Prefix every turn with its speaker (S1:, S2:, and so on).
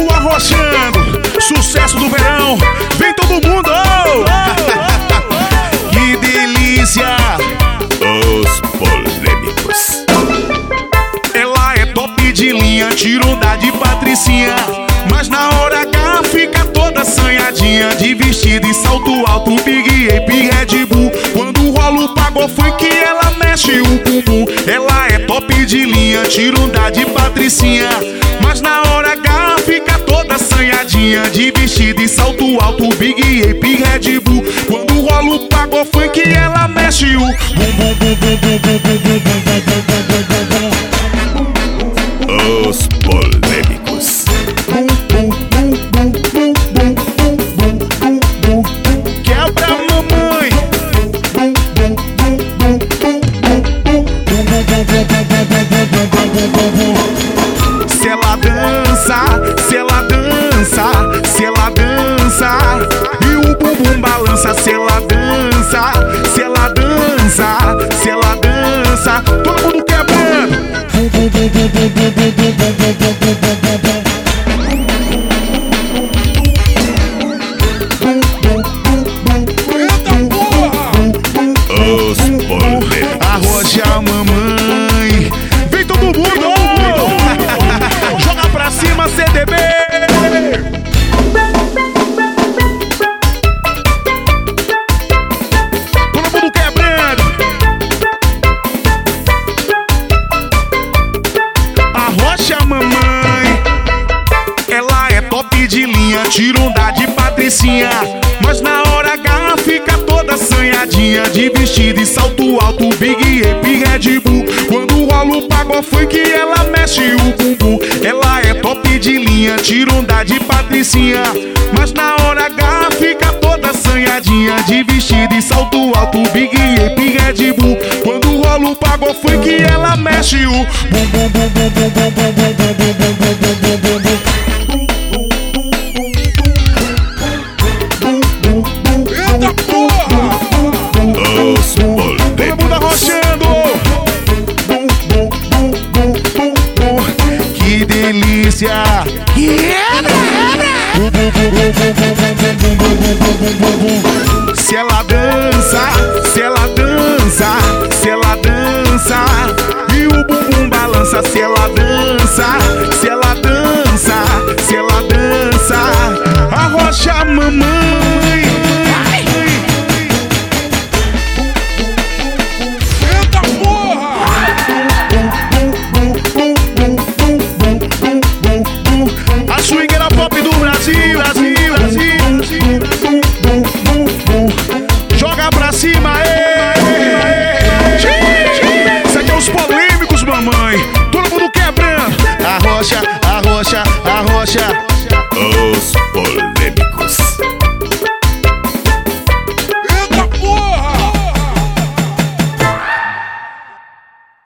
S1: Arrochando, sucesso do verão, vem todo mundo! Que delícia!
S2: Os polêmicos.
S1: Ela é top de linha, tirou da de Patricinha, mas na hora H fica toda assanhadinha, de vestido e salto alto, Big Ape e Red Bull. Quando rola o pagode funk, ela mexe o bumbum. Ela é top de linha, tirou da de Patricinha, mas na hora H fica toda assanhadinha, de vestido e salto alto, Big Ape e Red Bull. Quando rola o pagode funk, ela mexe o bumbum,
S2: Os polêmicos.
S1: Quebra, mamãe. Se ela dança, se ela dança, se ela dança e o bumbum balança. Se ela dança, se ela dança, se ela dança, todo mundo quebrando.
S2: Os polêmicos.
S1: Arrocha a mamãe, vem todo mundo. Joga pra cima, CDB. Todo mundo quebrando. Arrocha a mamãe. Ela é top de linha, tirou da de Patricinha, mas na hora H fica toda assanhadinha, de vestido e salto alto, Big Ape e Red Bull. Quando rola o pagode funk, ela mexe o bumbum. Ela é top de linha, tirou da de Patricinha, mas na hora H fica toda assanhadinha, de vestido e salto alto, Big Ape e Red Bull. Quando rola o pagode funk, ela mexe o bumbum.
S2: Os polêmicos.
S1: Todo mundo arrochando. Que delícia. Se ela dança, se ela dança, se ela dança e o bumbum balança. Se ela dança, se ela dança, se ela dança, arrocha a mamãe. A swingueira pop do Brasil, Brasil, Brasil. Joga pra cima, isso aqui é os polêmicos, mamãe. Todo mundo quebrando. Arrocha, arrocha, arrocha.